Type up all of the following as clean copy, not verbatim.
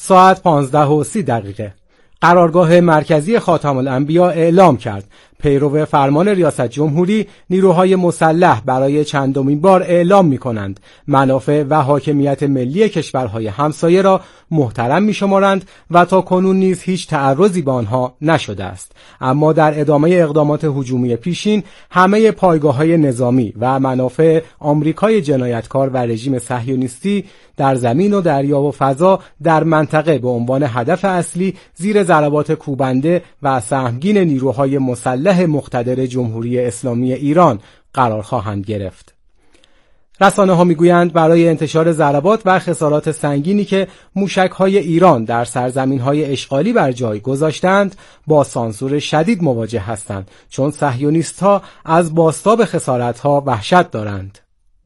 ساعت 15:30 قرارگاه مرکزی خاتم الانبیا اعلام کرد پیرو فرمان ریاست جمهوری نیروهای مسلح برای چندمین بار اعلام می‌کنند منافع و حاکمیت ملی کشورهای همسایه را محترم می‌شمارند و تا کنون نیز هیچ تعرضی به آنها نشده است. اما در ادامه اقدامات هجومی پیشین همه پایگاه‌های نظامی و منافع آمریکای جنایتکار و رژیم صهیونیستی در زمین و دریا و فضا در منطقه به عنوان هدف اصلی زیر ضربات کوبنده و سهمگین نیروهای مسلح مقتدر جمهوری اسلامی ایران قرار خواهند گرفت. رسانه‌ها میگویند برای انتشار ضربات و خسارات سنگینی که موشک‌های ایران در سرزمین‌های اشغالی بر جای گذاشتند با سانسور شدید مواجه هستند، چون صهیونیست‌ها از بازتاب خسارت‌ها وحشت دارند.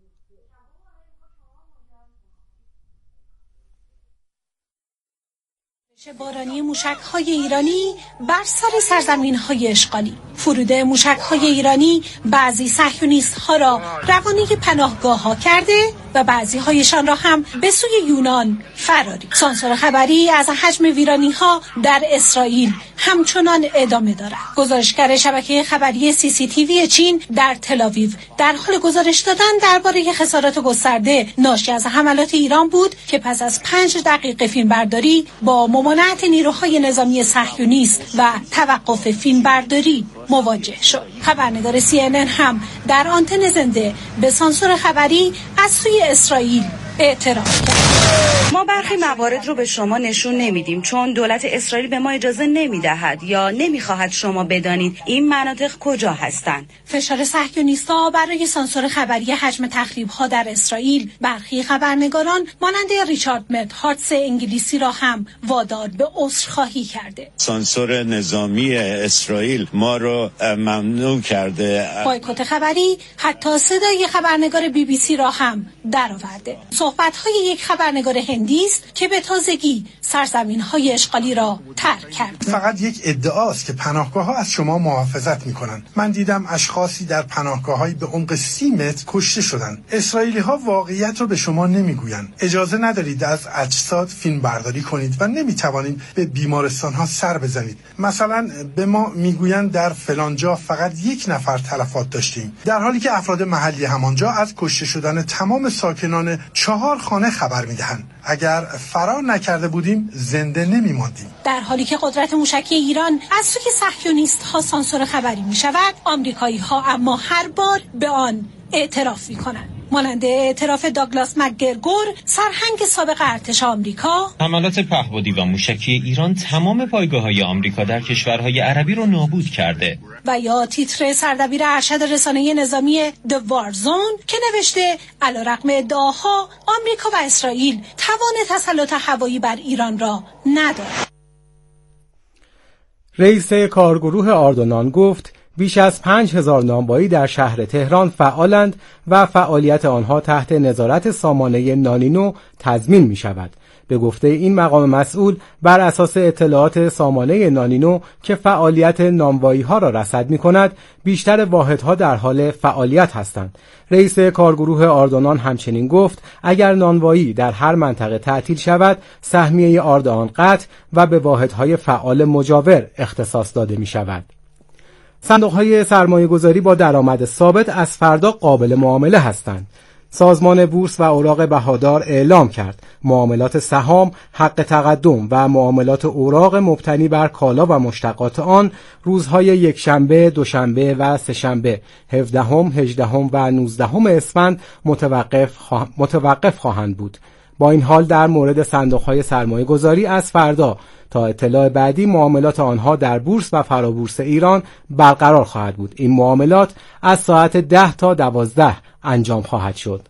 بارانی موشک‌های ایرانی بر سر سرزمین‌های اشغالی. فرود موشک‌های ایرانی بعضی صهیونیست‌ها را روانه پناهگاه‌ها کرده و بعضی‌هایشان را هم به سوی یونان فراری. سانسور خبری از حجم ویرانی‌ها در اسرائیل همچنان ادامه دارد. گزارشگر شبکه خبری CCTV چین در تل‌آویو در حال گزارش دادن درباره خسارات گسترده ناشی از حملات ایران بود که پس از 5 دقیقه فیلمبرداری با ممانعت نیروهای نظامی صهیونیست و توقف فیلمبرداری مواجه شد. خبرنگار CNN هم در آنتن زنده به سانسور خبری از سوی اسرائیل اعتراض کرد. ما برخی موارد رو به شما نشون نمیدیم چون دولت اسرائیل به ما اجازه نمیدهد یا نمیخواهد شما بدانید این مناطق کجا هستند. فشار صهیونیست‌ها برای سانسور خبری حجم تخریب‌ها در اسرائیل برخی خبرنگاران مانند ریچارد مدهارتس انگلیسی را هم وادار به عذرخواهی کرده. سانسور نظامی اسرائیل ما رو ممنوع کرده. بایکوت خبری حتی صدای خبرنگار BBC را هم درآورده. صحبت‌های یک خبرنگار هندی است که به تازگی سرزمین‌های اشغالی را ترک کرد. فقط یک ادعاست که پناهگاه‌ها از شما محافظت می‌کنند. من دیدم اشخاصی در پناهگاه‌های به عمق 30 متر کشته شدند. اسرائیلی‌ها واقعیت رو به شما نمیگویند. اجازه ندارید از اجساد فیلم برداری کنید و نمی‌توانید به بیمارستان‌ها سر بزنید. مثلا به ما میگویند در فلان جا فقط 1 نفر تلفات داشتیم، در حالی که افراد محلی همانجا از کشته شدن تمام ساکنان 4 خانه خبر میدهند. اگر فرار نکرده بودیم زنده نمیماندیم. در حالی که قدرت موشکی ایران از سوی صهیونیست‌ها سانسور خبری میشود، آمریکایی‌ها اما هر بار به آن اعتراف میکنند. مانند اعتراف داگلاس مکگرگور، سرهنگ سابق ارتش آمریکا، حملات پهپادی و موشکی ایران تمام پایگاه‌های آمریکا در کشورهای عربی رو نابود کرده. و یا تیتر سردبیر ارشد رسانه نظامی The War Zone که نوشته علیرغم ادعاها آمریکا و اسرائیل توان تسلط هوایی بر ایران را ندارد. رئیس کارگروه آردونان گفت بیش از 5000 نانوایی در شهر تهران فعالند و فعالیت آنها تحت نظارت سامانه نانینو تضمین می شود. به گفته این مقام مسئول بر اساس اطلاعات سامانه نانینو که فعالیت نانوایی ها را رصد می کند بیشتر واحدها در حال فعالیت هستند. رئیس کارگروه آردونان همچنین گفت اگر نانوایی در هر منطقه تعطیل شود سهمیه آرد آن قطع و به واحدهای فعال مجاور اختصاص داده می شود. صندوق‌های سرمایه‌گذاری با درآمد ثابت از فردا قابل معامله هستند. سازمان بورس و اوراق بهادار اعلام کرد معاملات سهام، حق تقدم و معاملات اوراق مبتنی بر کالا و مشتقات آن روزهای یکشنبه، دوشنبه و سه‌شنبه 17، 18 و 19 اسفند متوقف خواهند بود. با این حال در مورد صندوق‌های سرمایه‌گذاری از فردا تا اطلاع بعدی معاملات آنها در بورس و فرابورس ایران برقرار خواهد بود. این معاملات از ساعت 10 تا 12 انجام خواهد شد.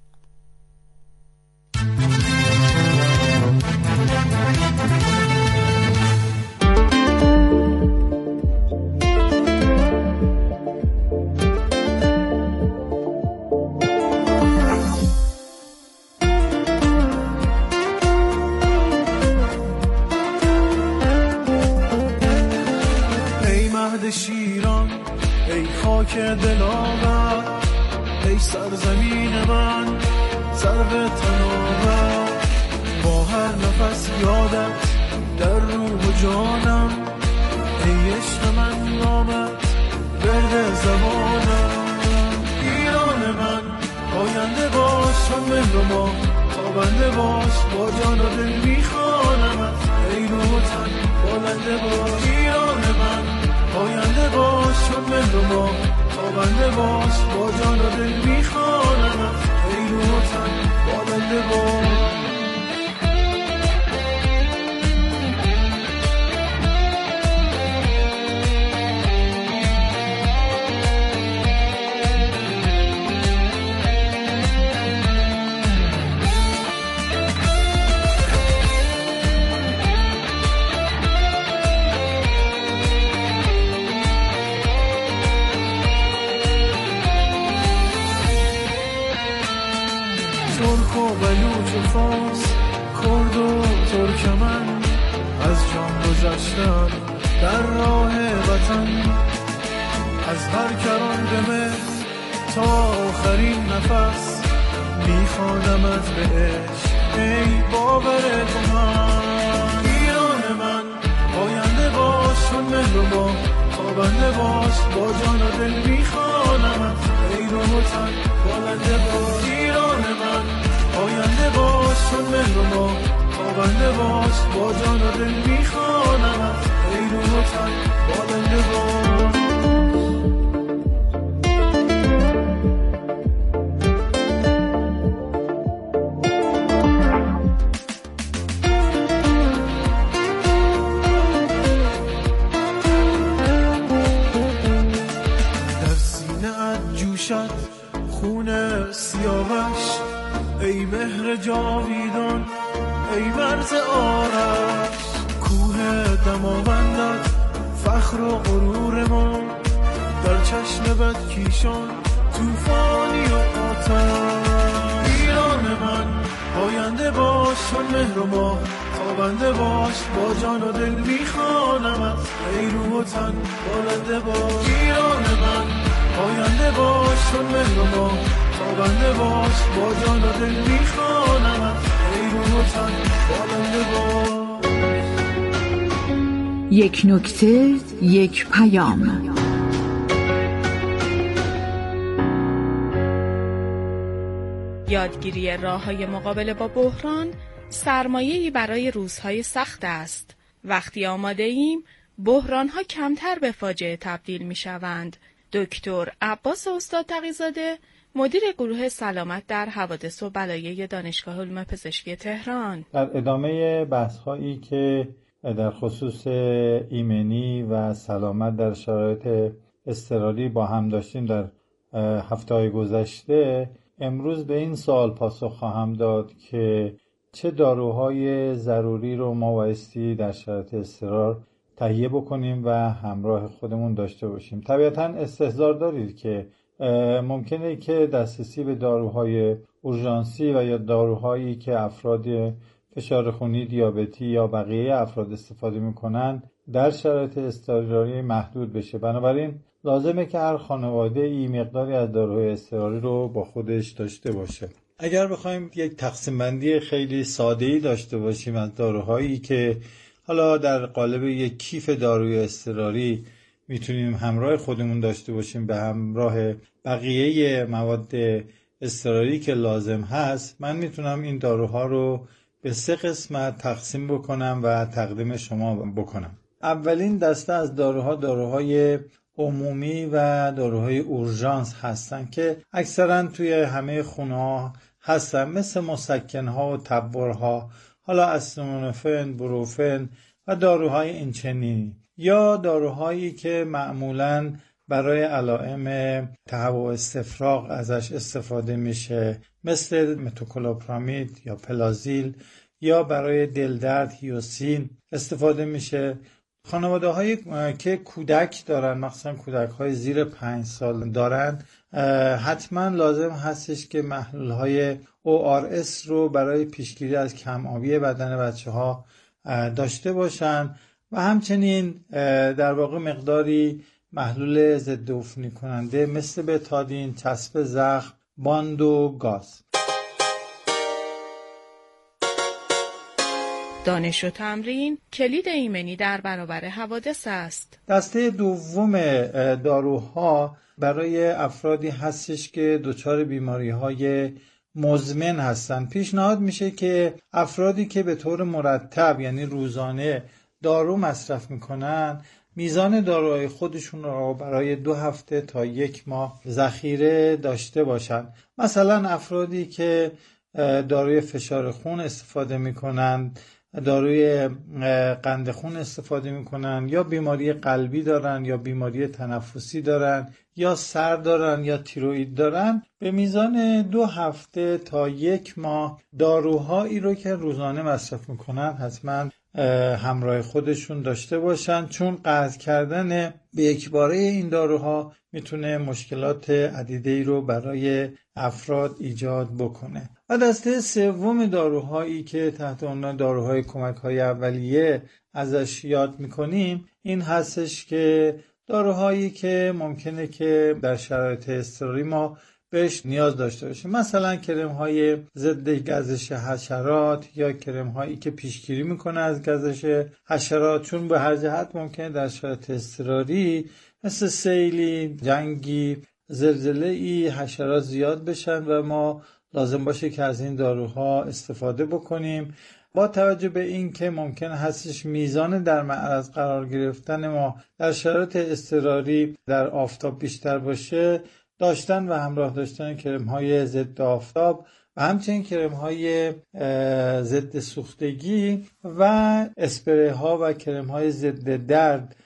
شیران ای خاک دلم، ای سرزمین من، سرو تنوبه با هر نفس یادت در روح و جانم، ای عشق من نامت ورد زبانم. ایران من آینده باش چون مهر و ماه، تابنده باش با جان و دل میخوانمت، ای روح و تن بالنده باش. ایران من آینده باش چون مهر و ماه، تابنده باش با جان و دل میخوانمت، ای روح و تن بالنده باش. ترک و بلوچ و فارس، کرد و ترکمن، از جان گذشتن در راه وطن. از هر کران به مهر تا آخرین نفس، میخوانمت به عشق ای باور من. ایران من آینده باش چون مهر و ماه، تابنده باش با جان و دل میخوانمت، ای روح و تن بالنده باش. ایران من آینده باش چون مهر و ماه، تابنده باش با جان و دل میخوانمت، ای روح و تن بالنده باش. خون سیاوش ای مهر جاویدان، ای مرز آرش، کوه دماوندت فخر و غرور ما، در چشم بدکیشان توفانی و آتش. ایران من آینده باش چون مهر و ماه، تابنده باش با جان و دل میخوانمت، ای روح و تن بالنده باش. ایران من آینده باش چون مهر و ماه، تابنده باش با جان و دل میخوانمت، ای روح و تن بالنده باش. یک نکته، یک پیام. یادگیری راه‌های مقابله با بحران سرمایه‌ای برای روزهای سخت است. وقتی آماده ایم، بحران‌ها کمتر به فاجعه تبدیل می‌شوند. دکتر عباس استاد تقی‌زاده، مدیر گروه سلامت در حوادث و بلایای دانشگاه علوم پزشکی تهران. در ادامه بحث‌هایی که در خصوص ایمنی و سلامت در شرایط اضطراری با هم داشتیم در هفته‌های گذشته، امروز به این سوال پاسخ خواهم داد که چه داروهای ضروری رو ما بایستی در شرایط اضطرار تهیه بکنیم و همراه خودمون داشته باشیم. طبیعتاً استحضار دارید که ممکنه که دسترسی به داروهای اورژانسی و یا داروهایی که افراد فشار خونی، دیابتی یا بقیه افراد استفاده میکنن در شرایط اضطراری محدود بشه. بنابراین لازمه که هر خانواده ای مقداری از داروهای اضطراری رو با خودش داشته باشه. اگر بخوایم یک تقسیم بندی خیلی ساده‌ای داشته باشیم از داروهایی که حالا در قالب یک کیف داروی اضطراری میتونیم همراه خودمون داشته باشیم به همراه بقیه مواد اضطراری که لازم هست، من میتونم این داروها رو به 3 قسمت تقسیم بکنم و تقدیم شما بکنم. اولین دسته از داروهای عمومی و داروهای اورژانس هستن که اکثرا توی همه خونه‌ها هستن، مثل مسکن‌ها و تبورها، حالا استامینوفن، بروفن و داروهای اینچنینی، یا داروهایی که معمولاً برای علائم تهوع استفراغ ازش استفاده میشه، مثل متوکلوپرامید یا پلازیل، یا برای دلدرد هیوسین استفاده میشه. خانواده هایی که کودک دارن، مخصوصا کودک های زیر 5 سال دارن، حتما لازم هستش که محلول های ORS رو برای پیشگیری از کم آبی بدن بچه ها داشته باشن و همچنین در واقع مقداری محلول ضد عفونی کننده مثل بتادین، چسب زخم، باند و گاز. دانش و تمرین کلید ایمنی در برابر حوادث است. دسته دوم داروها برای افرادی هستش که دچار بیماری‌های مزمن هستن. پیشنهاد میشه که افرادی که به طور مرتب یعنی روزانه دارو مصرف میکنن میزان داروهای خودشون رو برای 2 هفته تا 1 ماه ذخیره داشته باشن. مثلا افرادی که داروی فشار خون استفاده میکنن، داروی قند خون استفاده میکنن، یا بیماری قلبی دارن یا بیماری تنفسی دارن یا سر دارن یا تیروئید دارن، به میزان 2 هفته تا 1 ماه داروهایی رو که روزانه مصرف میکنن حتما همراه خودشون داشته باشن، چون قطع کردن به یکباره این داروها میتونه مشکلات عدیده‌ای رو برای افراد ایجاد بکنه. و دسته سوم داروهایی که تحت عنوان داروهای کمک‌های اولیه ازش یاد میکنیم این هستش که داروهایی که ممکنه که در شرایط اضطراری ما بهش نیاز داشته باشیم، مثلا کرم‌های ضد گزش حشرات یا کرم‌هایی که پیشگیری میکنه از گزش حشرات، چون به هر جهت ممکنه در شرایط اضطراری مثل سیلی، جنگی، زلزله‌ای حشرات زیاد بشن و ما لازم باشه که از این داروها استفاده بکنیم. با توجه به این که ممکن هستش میزان در معرض قرار گرفتن ما در شرایط اضطراری در آفتاب بیشتر باشه، داشتن و همراه داشتن کرم‌های ضد آفتاب و همچنین کرم‌های ضد سوختگی و اسپری ها و کرم‌های ضد درد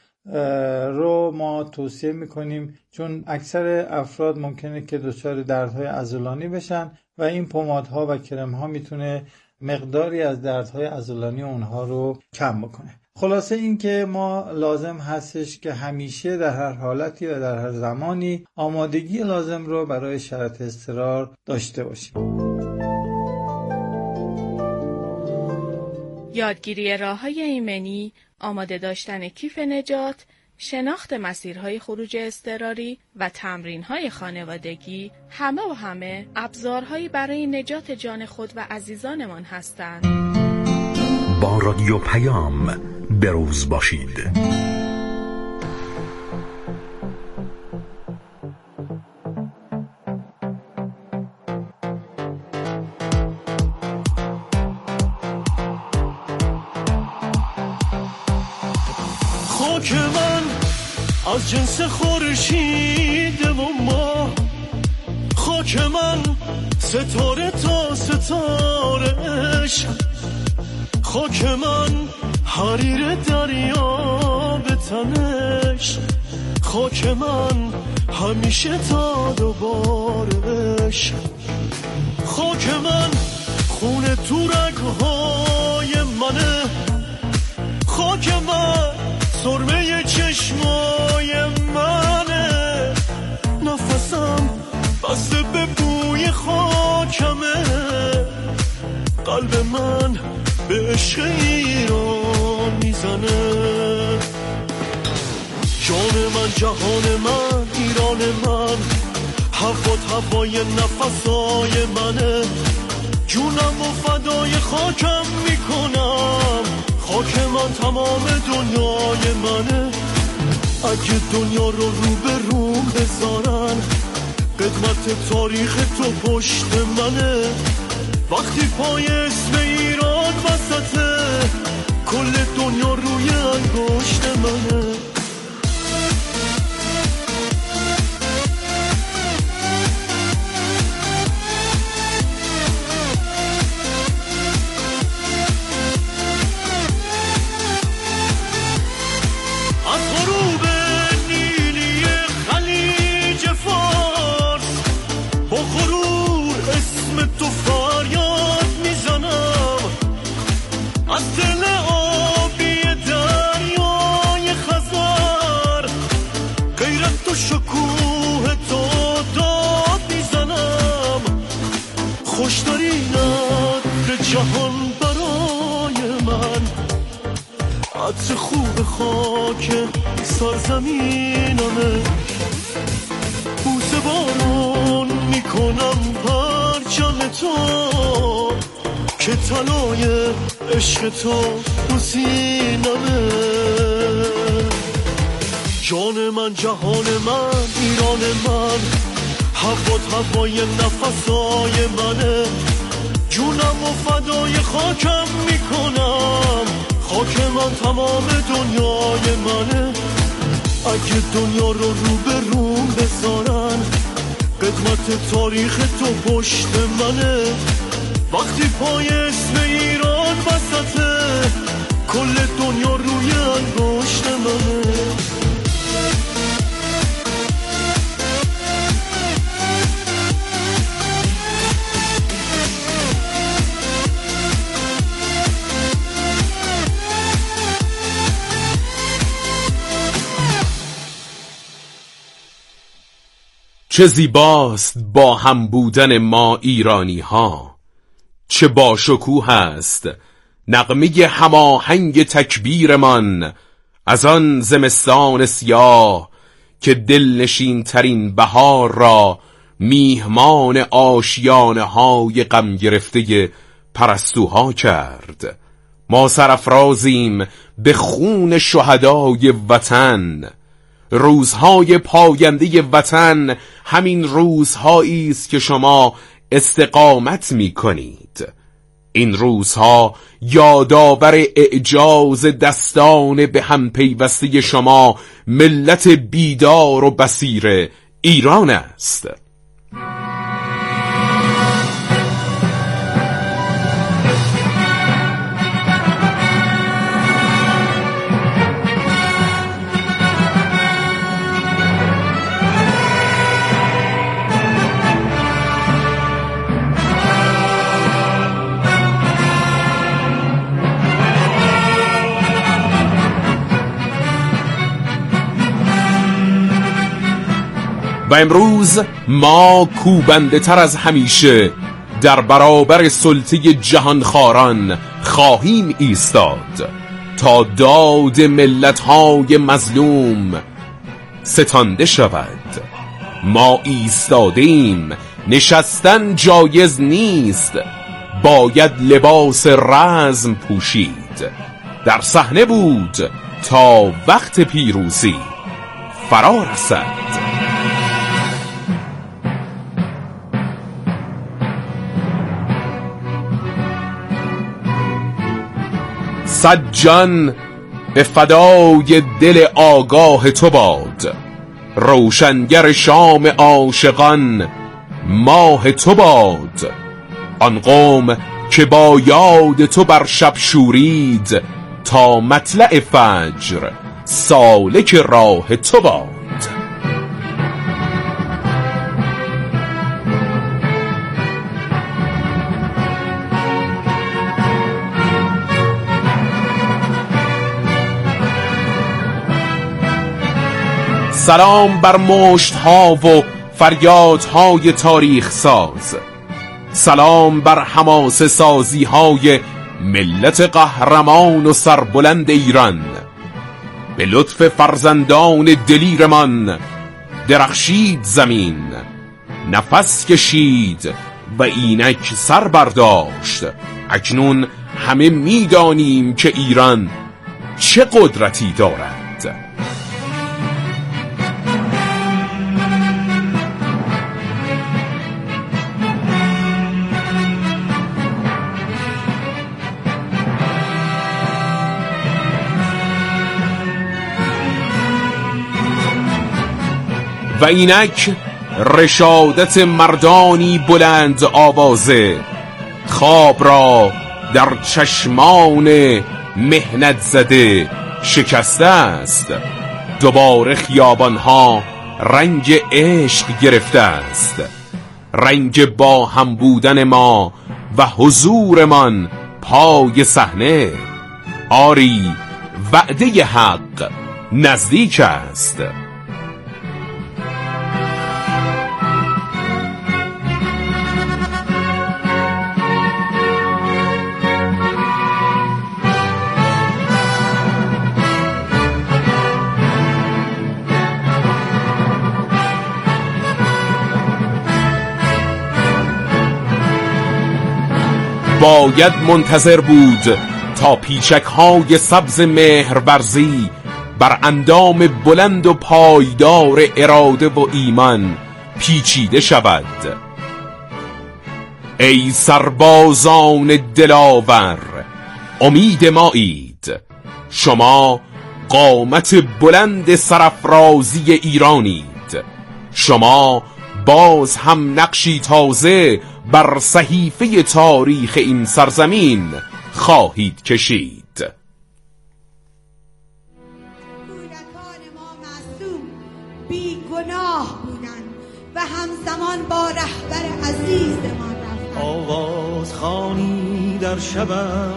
رو ما توصیه میکنیم، چون اکثر افراد ممکنه که دچار دردهای عضلانی بشن و این پمادها و کرم‌ها میتونه مقداری از دردهای عضلانی اونها رو کم بکنه. خلاصه این که ما لازم هستش که همیشه در هر حالتی و در هر زمانی آمادگی لازم رو برای شرایط اضطرار داشته باشیم. یادگیری راه‌های ایمنی، آماده داشتن کیف نجات، شناخت مسیرهای خروج اضطراری و تمرین‌های خانوادگی همه ابزارهایی برای نجات جان خود و عزیزانمان هستند. با رادیو پیام بروز باشید. خاک من از جنس خورشید و ماه، خاک من ستاره تا ستاره عشق، خاک من حریر دریا به تنش، خاک من همیشه تا دوبارش، خاک من خون تو رگ‌های منه، خاک من سرمه چشمای منه، نفسم بسته به بوی خاکمه، قلب من به عشق ایران میزنه، جان من جهان من ایران من، هوات هوای نفسای منه، جونم و فدای خاکم میکنم، خاک من تمام دنیای منه، اگه دنیا رو به روم بذارن، قدمت تاریخ تو پشت منه، وقتی پای اسم ایران وسطه، کل دنیا روی انگشت منه. جهان برای من عطر خوب خاک سرزمینمه، بوسه بارون میکنم پرچم تو که طلای عشق تو سینمه. جان من، جهان من، ایران من، هوات هوای نفسای منه. جونم و فدای خاکم میکنم، خاک من تمام دنیای منه. اگه دنیا رو به روم بذارن، قدمت تاریخ تو پشت منه. وقتی پای اسم ایران وسطه، کل دنیا روی انگشت منه. چه زیباست با هم بودن ما ایرانی ها، چه باشکوه است نغمه هماهنگ تکبیر من از آن زمستان سیاه که دلنشین ترین بهار را میهمان آشیانه های غم گرفته پرستوها کرد. ما سرافرازیم به خون شهدای وطن. روزهای پاینده وطن همین روزهایی است که شما استقامت می کنید. این روزها یادآور اعجاز دستان به هم پیوسته شما ملت بیدار و بصیر ایران است. و امروز ما کوبنده تر از همیشه در برابر سلطه جهانخواران خواهیم ایستاد تا داد ملت‌های مظلوم ستانده شود. ما ایستادیم، نشستن جایز نیست، باید لباس رزم پوشید. در صحنه بود تا وقت پیروزی فرا رسد. صد جان به فدای دل آگاه تو باد، روشنگر شام عاشقان ماه تو باد. آن قوم که با یاد تو بر شب شورید، تا مطلع فجر سالک راه تو باد. سلام بر مشت‌ها و فریادهای تاریخ ساز، سلام بر حماسه سازی‌های ملت قهرمان و سربلند ایران. به لطف فرزندان دلیرمان درخشید زمین، نفس کشید و اینک سر برداشت. اکنون همه می‌دانیم که ایران چه قدرتی دارد. و اینک رشادت مردانی بلند آوازه، خواب را در چشمان مهنت زده شکسته است. دوباره خیابانها رنگ عشق گرفته است، رنگ با هم بودن ما و حضورمان پای صحنه. آری وعده حق نزدیک است. باید منتظر بود تا پیچک های سبز مهرورزی بر اندام بلند و پایدار اراده و ایمان پیچیده شود. ای سربازان دلاور، امید مایید، شما قامت بلند سرافرازی ایرانید. شما باز هم نقشی تازه بر صحیفه تاریخ این سرزمین خواهید کشید. کودکان ما معصوم بی گناه بودند و همزمان با رهبر عزیزمان رفتند. آواز خوانی در شب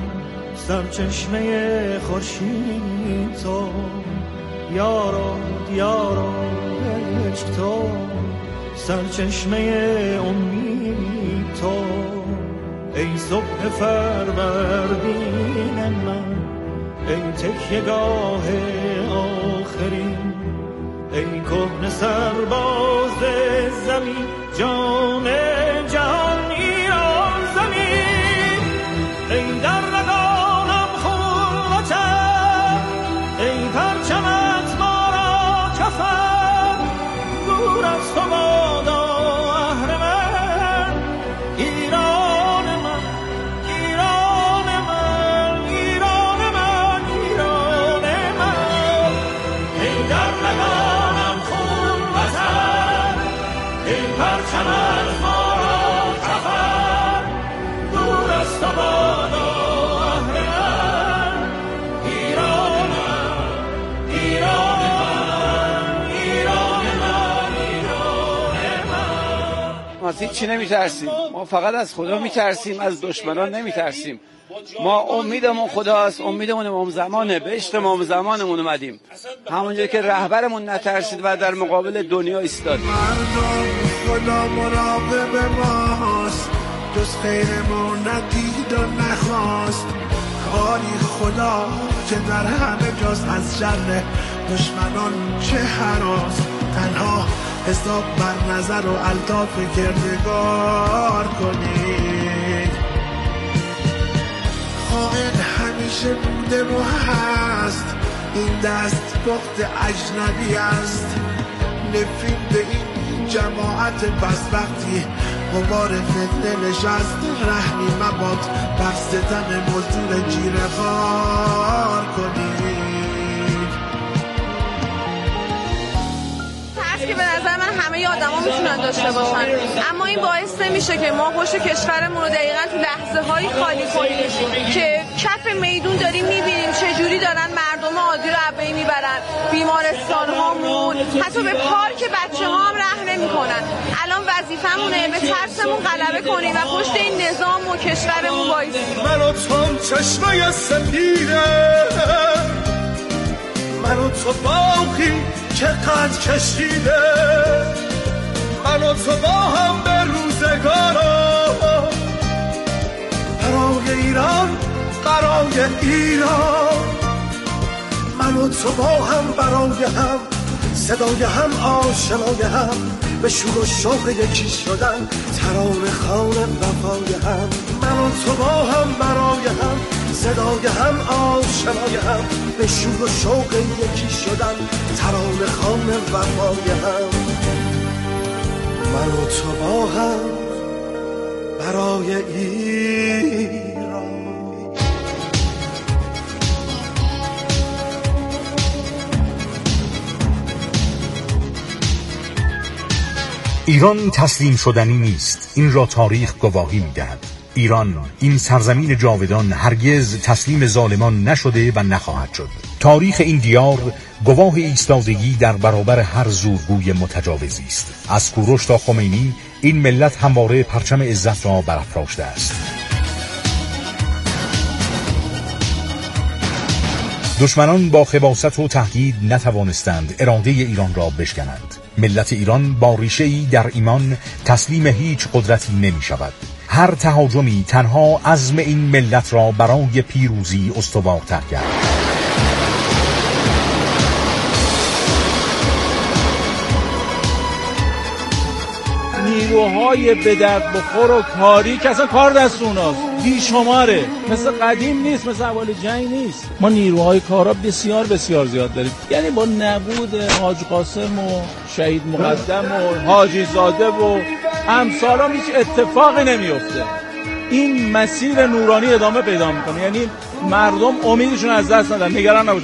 سرچشمه خورشید تو، یارو یارو عشق تو، سرچشمه امید تو، ای صبح فروردین من، ای تکیه‌گاه آخرین، ای کهنه سرباز زمین، جان جهان ایران زمین، ای در رگانم خون وطن، ای پرچمت ما را کفن، دور از تو بادا اهرمن، ایران من، ایران من، ایران من، ایران من، ای در رگانم خون وطن، ای پرچمت ما را کفن، دور از تو بادا اهرمن، ایران من، ایران من، ایران من، ایران من. ما از هیچ چی نمیترسیم، ما فقط از خدا میترسیم، از دشمنان نمیترسیم. ما امیدمون خداست، امیدمون امام زمانه، به عشق امام زمانمون اومدیم، همونجوری که رهبرمون نترسید و در مقابل دنیا ایستاد. مردم خدا مراقب ماست، جز خیرمون ندید و نخواست، کاری خدا که در همه جاست، از شر دشمنان چه هراست، تنها حساب بر نظر و الطاف کردگار کنید. خائن همیشه بوده و هست، این دست بخت اجنبی است، نفرین به این جماعت بدبختی غبار فتنه نشست، رحمی مباد بر ستم مزدور جیره خار کنید. که به نظر من همه آدم ها میتونن داشته باشن، اما این باعث نمیشه که ما پشت کشورمون رو دقیقا تو لحظه هایی خالی کنیم که کف میدون داریم میبینیم چجوری دارن مردم عادی رو عبایی میبرن، بیمارستان هامون، حتی به پارک بچه ها هم رحم نمیکنن. الان وظیفمونه به ترسمون غلبه کنیم و پشت این نظام و کشورمون وایسیم. من و تو چشمه سپیده، من و تو باقی که قد کشیده، من و تو با هم به روزگارا، برای ایران، برای ایران، من و تو با هم برای هم، صدای هم آشنای هم، به شور و شوق یکی شدن، ترانه خوان وفای هم، من و تو با هم برای هم، صدای هم آشنای هم، به شور و شوق یکی شدن، ترانه خوان وفای هم، من و تو با هم برای ایران. ایران تسلیم شدنی نیست، این را تاریخ گواهی می‌دهد. ایران، این سرزمین جاودان، هرگز تسلیم ظالمان نشده و نخواهد شد. تاریخ این دیار گواه ایستادگی در برابر هر زورگوی متجاوزی است. از کوروش تا خمینی این ملت همواره پرچم عزت را برافراشته است. دشمنان با خباثت و تهدید نتوانستند اراده ایران را بشکنند. ملت ایران با ریشه‌ای در ایمان تسلیم هیچ قدرتی نمی شود. هر تهاجمی تنها عزم این ملت را برای پیروزی استوارتر کرد. نیروهای به درد بخور و کاری که اصلا کار دست اوناست بیشماره، مثل قدیم نیست، مثل اول جنگ نیست. ما نیروهای کارا بسیار بسیار زیاد داریم. یعنی با نبود حاج قاسم و شهید مقدم و حاجی زاده و امثالام هیچ اتفاقی نمیفته. این مسیر نورانی ادامه پیدا میکنه، یعنی مردم امیدشون از دست ندن، نگران نباشن.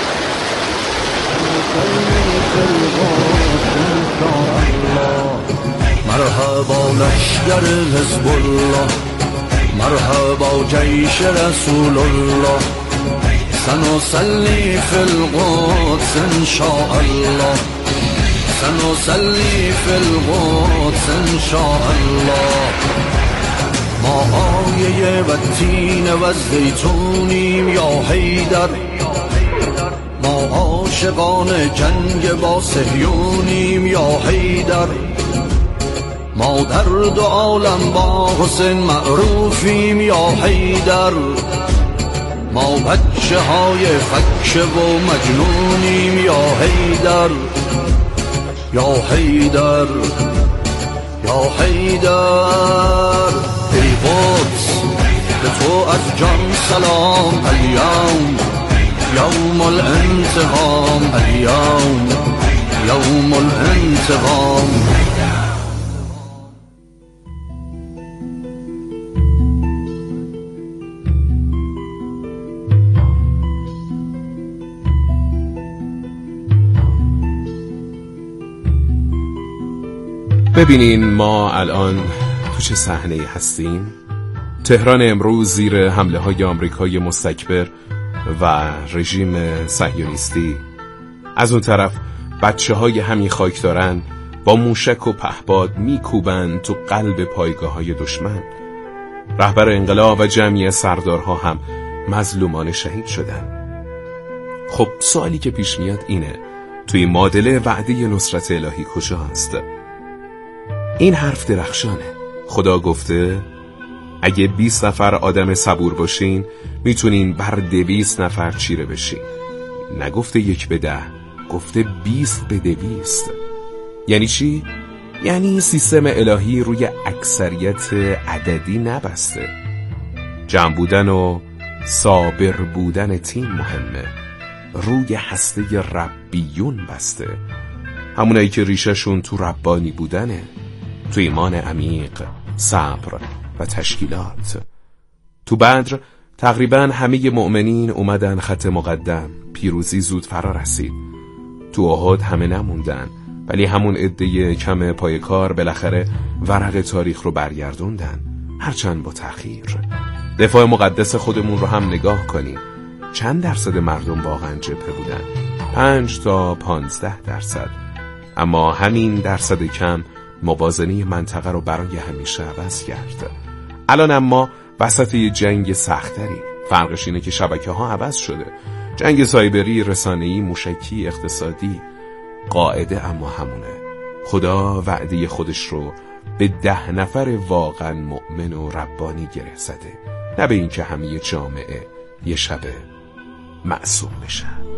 مرحبا لشکر حزب الله، مرحبا جیش رسول الله، سنصلي في القدس ان شاء الله، سنصلي في القدس ان شاء الله. ما آیه و تین و زیتونیم یا حیدر، ما عاشقان جنگ با صهیونیم یا حیدر، ما در دو عالم با حسین معروفیم یا حیدر، ما بچه های فکشه و مجنونیم یا حیدر، یا حیدر، یا حیدر. ای قدس به تو از جان سلام، الیوم یوم الانتقام، الیوم یوم الانتقام. ببینین ما الان تو چه صحنه‌ای هستیم. تهران امروز زیر حمله های آمریکای مستکبر و رژیم صهیونیستی، از اون طرف بچه های همین خاکدارن با موشک و پهپاد میکوبند تو قلب پایگاه های دشمن. رهبر انقلاب و جمعی سردارها هم مظلومان شهید شدن. خب سوالی که پیش میاد اینه، توی معادله وعده نصرت الهی کجاست؟ این حرف درخشانه. خدا گفته اگه 20 نفر آدم صبور باشین میتونین بر 200 نفر چیره بشین. نگفته 1 به 10، گفته 20 به 200. یعنی چی؟ یعنی سیستم الهی روی اکثریت عددی نبسته. جمع بودن و صابر بودن تیم مهمه، روی هسته ربیون بسته، همونایی که ریشهشون تو ربانی بودنه، تو ایمان عمیق، صبر و تشکیلات. تو بدر تقریبا همه مؤمنین اومدن خط مقدم، پیروزی زود فرا رسید. تو احد همه نموندن، ولی همون عده کم پای کار بالاخره ورق تاریخ رو برگردوندن، هرچند با تأخیر. دفاع مقدس خودمون رو هم نگاه کنیم. چند درصد مردم واقعا جبهه بودن؟ 5 تا 15%. اما همین درصد کم موازنه منطقه رو برای همیشه عوض کرد. الان اما وسط یه جنگ سختری. فرقش اینه که شبکه ها عوض شده. جنگ سایبری، رسانه‌ای، موشکی، اقتصادی. قاعده اما همونه. خدا وعده خودش رو به 10 نفر واقعا مؤمن و ربانی گره زده، نه به این که همه جامعه یه شب معصوم بشن.